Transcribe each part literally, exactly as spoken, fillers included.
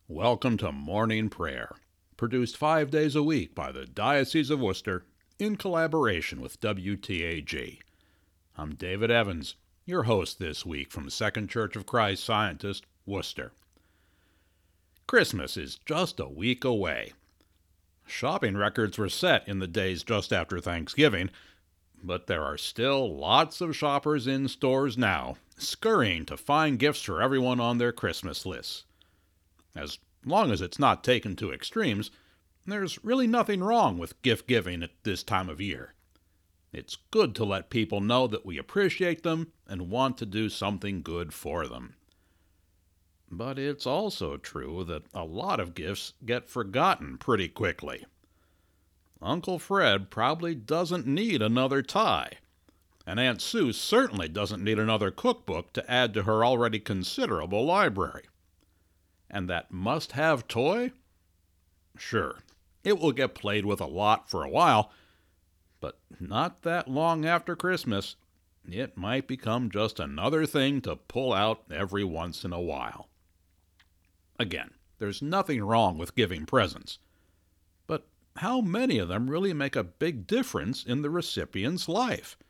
Welcome to Morning Prayer, produced five days a week by the Diocese of Worcester in collaboration with W T A G. I'm David Evans, your host this week from Second Church of Christ Scientist, Worcester. Christmas is just a week away. Shopping records were set in the days just after Thanksgiving, but there are still lots of shoppers in stores now, scurrying to find gifts for everyone on their Christmas lists. As long as it's not taken to extremes, there's really nothing wrong with gift giving at this time of year. It's good to let people know that we appreciate them and want to do something good for them. But it's also true that a lot of gifts get forgotten pretty quickly. Uncle Fred probably doesn't need another tie, and Aunt Sue certainly doesn't need another cookbook to add to her already considerable library. And that must-have toy? Sure, it will get played with a lot for a while, but not that long after Christmas, it might become just another thing to pull out every once in a while. Again, there's nothing wrong with giving presents, but how many of them really make a big difference in the recipient's life?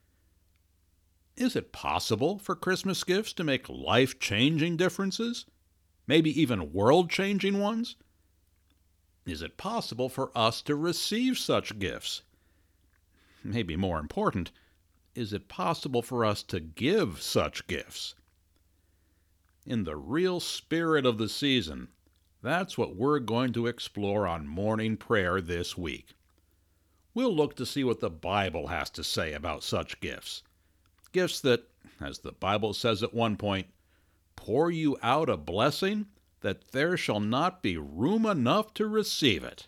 Is it possible for Christmas gifts to make life-changing differences? Maybe even world-changing ones? Is it possible for us to receive such gifts? Maybe more important, is it possible for us to give such gifts? In the real spirit of the season, that's what we're going to explore on Morning Prayer this week. We'll look to see what the Bible has to say about such gifts. Gifts that, as the Bible says at one point, pour you out a blessing that there shall not be room enough to receive it.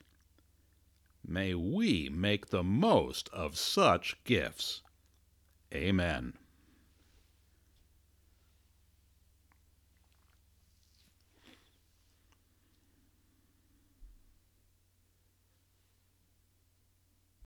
May we make the most of such gifts. Amen.